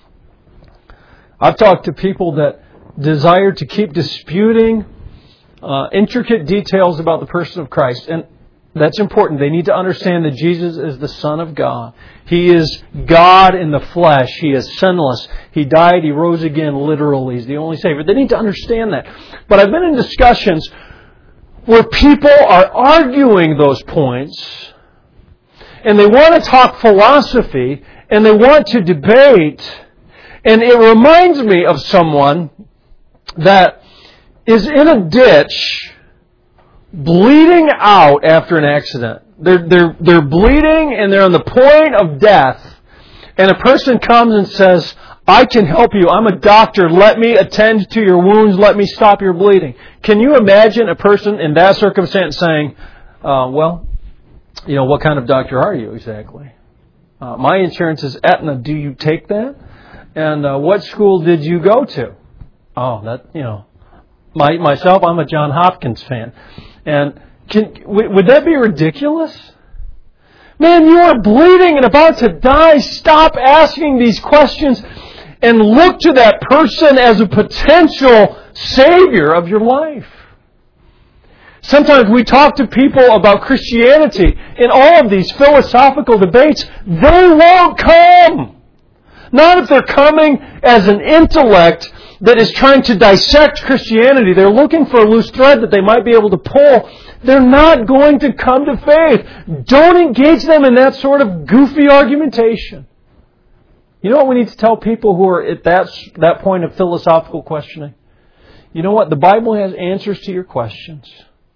Speaker 1: I've talked to people that desire to keep disputing uh, intricate details about the person of Christ. And that's important. They need to understand that Jesus is the Son of God. He is God in the flesh. He is sinless. He died. He rose again literally. He's the only Savior. They need to understand that. But I've been in discussions where people are arguing those points, and they want to talk philosophy, and they want to debate. And it reminds me of someone that is in a ditch bleeding out after an accident. They're, they're, they're bleeding and they're on the point of death. And a person comes and says, I can help you. I'm a doctor. Let me attend to your wounds. Let me stop your bleeding. Can you imagine a person in that circumstance saying, uh, well, you know, what kind of doctor are you exactly? Uh, my insurance is Aetna. Do you take that? And uh, what school did you go to? Oh, that, you know, my, myself, I'm a John Hopkins fan. And can, would that be ridiculous? Man, you are bleeding and about to die. Stop asking these questions and look to that person as a potential Savior of your life. Sometimes we talk to people about Christianity in all of these philosophical debates. They won't come. Not if they're coming as an intellect that is trying to dissect Christianity. They're looking for a loose thread that they might be able to pull. They're not going to come to faith. Don't engage them in that sort of goofy argumentation. You know what we need to tell people who are at that, that point of philosophical questioning? You know what? The Bible has answers to your questions.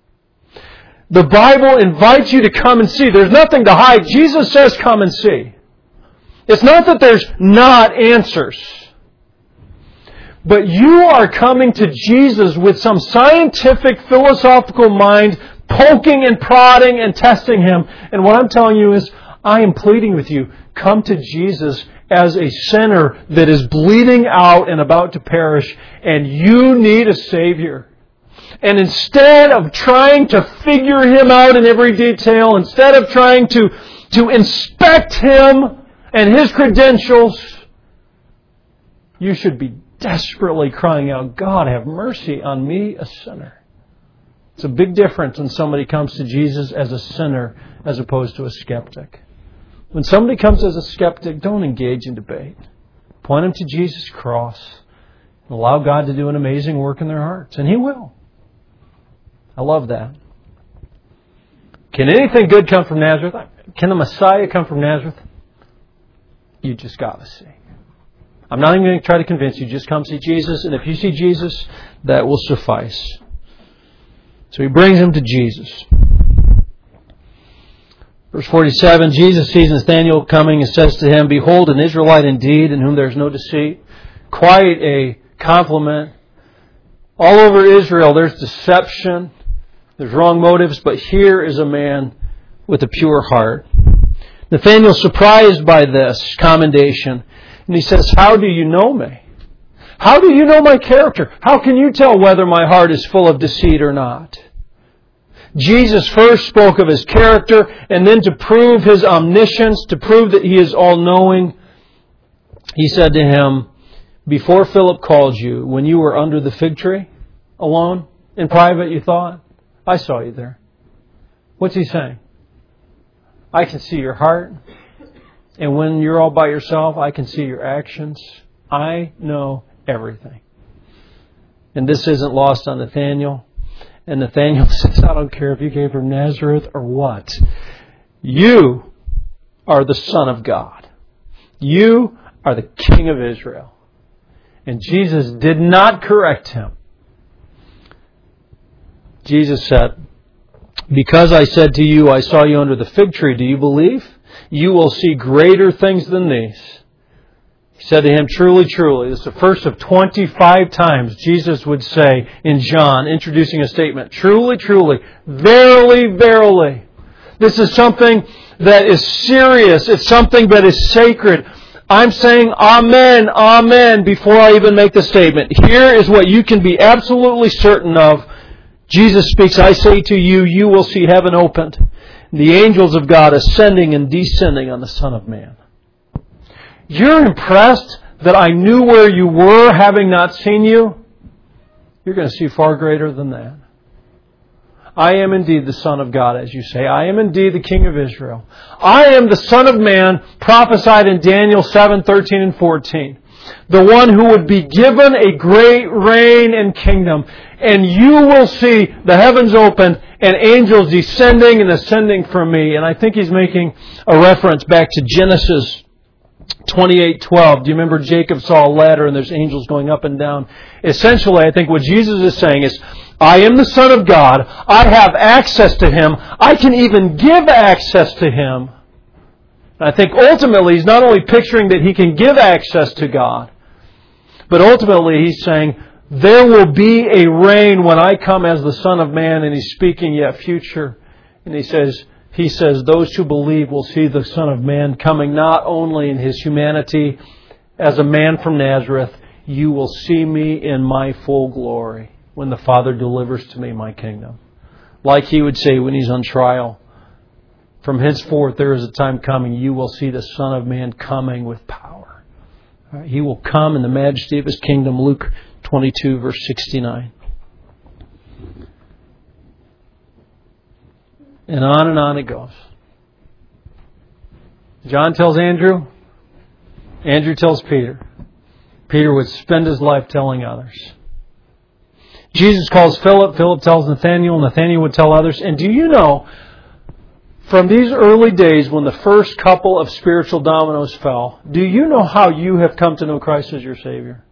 Speaker 1: The Bible invites you to come and see. There's nothing to hide. Jesus says come and see. It's not that there's not answers. But you are coming to Jesus with some scientific, philosophical mind, poking and prodding and testing Him. And what I'm telling you is, I am pleading with you, come to Jesus as a sinner that is bleeding out and about to perish, and you need a Savior. And instead of trying to figure Him out in every detail, instead of trying to, to inspect Him and His credentials, you should be desperately crying out, God, have mercy on me, a sinner. It's a big difference when somebody comes to Jesus as a sinner as opposed to a skeptic. When somebody comes as a skeptic, don't engage in debate. Point them to Jesus' cross and allow God to do an amazing work in their hearts. And He will. I love that. Can anything good come from Nazareth? Can the Messiah come from Nazareth? You just got to see. I'm not even going to try to convince you. Just come see Jesus. And if you see Jesus, that will suffice. So He brings him to Jesus. Verse forty-seven, Jesus sees Nathanael coming and says to him, Behold, an Israelite indeed, in whom there is no deceit. Quite a compliment. All over Israel there's deception. There's wrong motives. But here is a man with a pure heart. Nathanael's surprised by this commendation. And he says, How do you know me? How do you know my character? How can you tell whether my heart is full of deceit or not? Jesus first spoke of His character, and then to prove His omniscience, to prove that He is all-knowing, He said to him, Before Philip called you, when you were under the fig tree, alone, in private, you thought, I saw you there. What's He saying? I can see your heart. And when you're all by yourself, I can see your actions. I know everything. And this isn't lost on Nathanael. And Nathanael says, I don't care if you came from Nazareth or what. You are the Son of God. You are the King of Israel. And Jesus did not correct him. Jesus said, Because I said to you, I saw you under the fig tree, do you believe? You will see greater things than these. He said to him, Truly, truly. This is the first of twenty-five times Jesus would say in John, introducing a statement, Truly, truly, verily, verily. This is something that is serious. It's something that is sacred. I'm saying Amen, Amen before I even make the statement. Here is what you can be absolutely certain of. Jesus speaks, I say to you, you will see heaven opened, the angels of God ascending and descending on the Son of Man. You're impressed that I knew where you were, having not seen you? You're going to see far greater than that. I am indeed the Son of God, as you say. I am indeed the King of Israel. I am the Son of Man, prophesied in Daniel seven, thirteen and fourteen. The one who would be given a great reign and kingdom. And you will see the heavens opened and angels descending and ascending from me. And I think he's making a reference back to Genesis twenty-eight twelve. Do you remember Jacob saw a ladder and there's angels going up and down? Essentially, I think what Jesus is saying is, I am the Son of God. I have access to Him. I can even give access to Him. And I think ultimately He's not only picturing that He can give access to God, but ultimately He's saying, there will be a reign when I come as the Son of Man, and He's speaking yet future. And He says, He says, those who believe will see the Son of Man coming not only in His humanity as a man from Nazareth, you will see me in my full glory when the Father delivers to me my kingdom. Like He would say when He's on trial, from henceforth there is a time coming, you will see the Son of Man coming with power. He will come in the majesty of His kingdom, Luke twenty-two, verse sixty-nine. And on and on it goes. John tells Andrew. Andrew tells Peter. Peter would spend his life telling others. Jesus calls Philip. Philip tells Nathanael. Nathanael would tell others. And do you know, from these early days when the first couple of spiritual dominoes fell, do you know how you have come to know Christ as your Savior?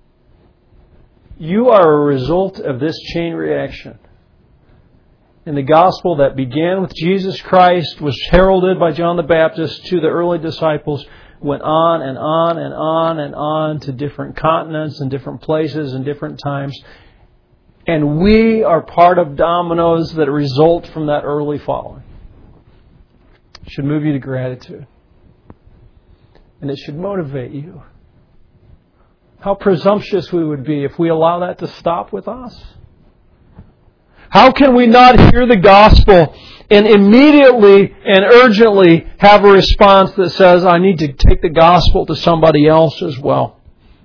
Speaker 1: You are a result of this chain reaction. And the gospel that began with Jesus Christ, was heralded by John the Baptist to the early disciples, went on and on and on and on to different continents and different places and different times. And we are part of dominoes that result from that early following. should move you to gratitude. And it should motivate you. How presumptuous we would be if we allow that to stop with us. How can we not hear the gospel and immediately and urgently have a response that says, I need to take the gospel to somebody else as well?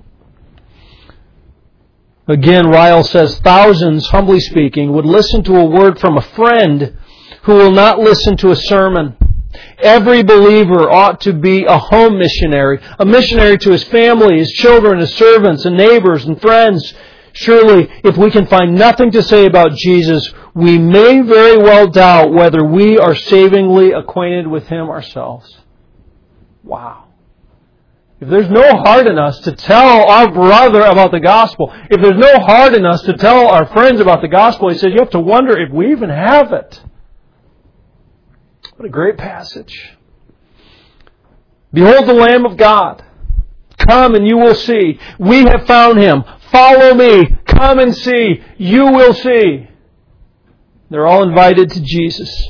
Speaker 1: Again, Ryle says, thousands, humbly speaking, would listen to a word from a friend who will not listen to a sermon. Every believer ought to be a home missionary, a missionary to his family, his children, his servants, and neighbors and friends. Surely, if we can find nothing to say about Jesus, we may very well doubt whether we are savingly acquainted with Him ourselves. Wow. If there's no heart in us to tell our brother about the gospel, if there's no heart in us to tell our friends about the gospel, he says you have to wonder if we even have it. What a great passage. Behold the Lamb of God. Come and you will see. We have found Him. Follow me. Come and see. You will see. They're all invited to Jesus.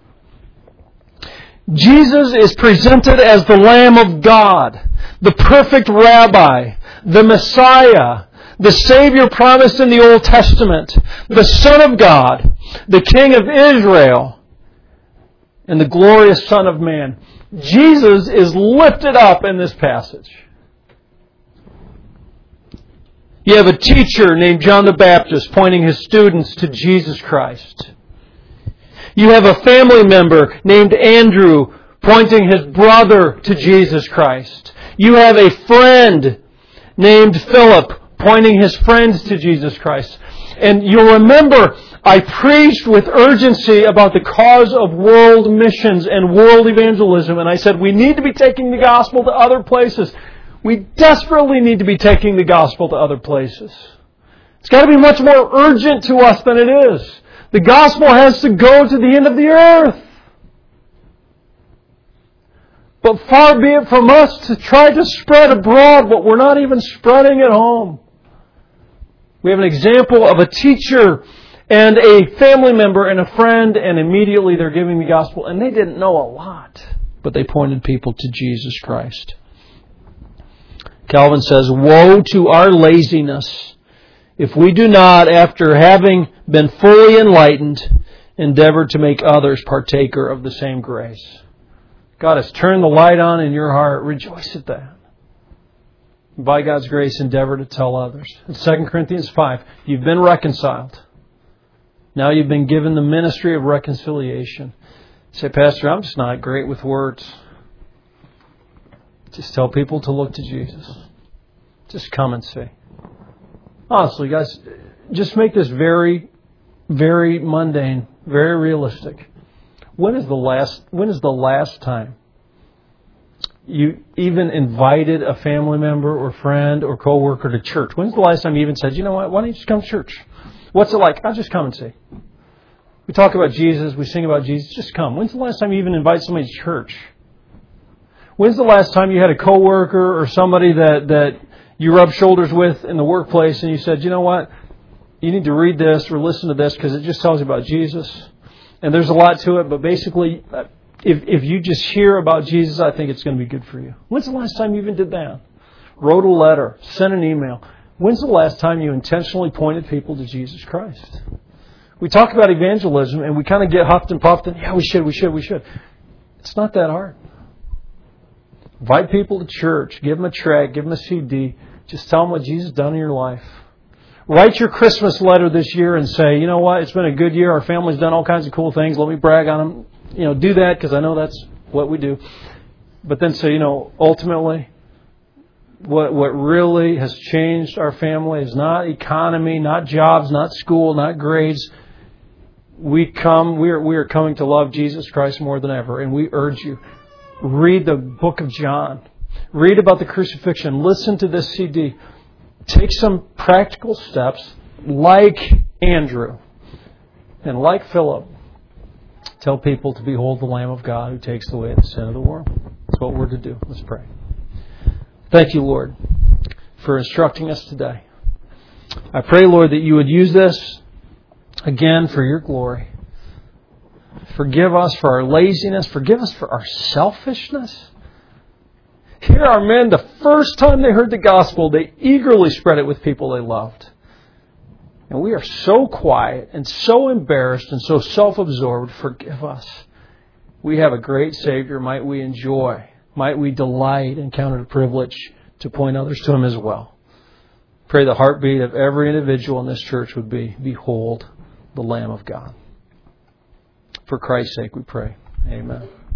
Speaker 1: Jesus is presented as the Lamb of God, the perfect Rabbi, the Messiah, the Savior promised in the Old Testament, the Son of God, the King of Israel, and the glorious Son of Man. Jesus is lifted up in this passage. You have a teacher named John the Baptist pointing his students to Jesus Christ. You have a family member named Andrew pointing his brother to Jesus Christ. You have a friend named Philip pointing his friends to Jesus Christ. And you'll remember, I preached with urgency about the cause of world missions and world evangelism. And I said, we need to be taking the gospel to other places. We desperately need to be taking the gospel to other places. It's got to be much more urgent to us than it is. The gospel has to go to the end of the earth. But far be it from us to try to spread abroad what we're not even spreading at home. We have an example of a teacher and a family member and a friend, and immediately they're giving the gospel. And they didn't know a lot, but they pointed people to Jesus Christ. Calvin says, woe to our laziness if we do not, after having been fully enlightened, endeavor to make others partaker of the same grace. God has turned the light on in your heart. Rejoice at that. By God's grace, endeavor to tell others. In Second Corinthians five, you've been reconciled. Now you've been given the ministry of reconciliation. You say, Pastor, I'm just not great with words. Just tell people to look to Jesus. Just come and see. Honestly, guys, just make this very, very mundane, very realistic. When is the last, when is the last time you even invited a family member or friend or coworker to church? When's the last time you even said, you know what, why don't you just come to church? What's it like? I'll just come and see. We talk about Jesus, we sing about Jesus, just come. When's the last time you even invite somebody to church? When's the last time you had a coworker or somebody that, that you rubbed shoulders with in the workplace and you said, you know what, you need to read this or listen to this because it just tells you about Jesus. And there's a lot to it, but basically, if if you just hear about Jesus, I think it's going to be good for you. When's the last time you even did that? Wrote a letter, sent an email. When's the last time you intentionally pointed people to Jesus Christ? We talk about evangelism and we kind of get huffed and puffed and, yeah, we should, we should, we should. It's not that hard. Invite people to church. Give them a tract. Give them a C D. Just tell them what Jesus has done in your life. Write your Christmas letter this year and say, you know what, it's been a good year. Our family's done all kinds of cool things. Let me brag on them. You know, do that because I know that's what we do. But then say, you know, ultimately, what what really has changed our family is not economy, not jobs, not school, not grades. We come, we are, we are coming to love Jesus Christ more than ever. And we urge you, read the book of John. Read about the crucifixion. Listen to this C D. Take some practical steps like Andrew and like Philip. Tell people to behold the Lamb of God who takes away the sin of the world. That's what we're to do. Let's pray. Thank you, Lord, for instructing us today. I pray, Lord, that you would use this again for your glory. Forgive us for our laziness. Forgive us for our selfishness. Here are men, the first time they heard the gospel, they eagerly spread it with people they loved. And we are so quiet and so embarrassed and so self-absorbed. Forgive us. We have a great Savior. Might we enjoy, might we delight and count it a privilege to point others to Him as well. Pray the heartbeat of every individual in this church would be, behold the Lamb of God. For Christ's sake we pray. Amen.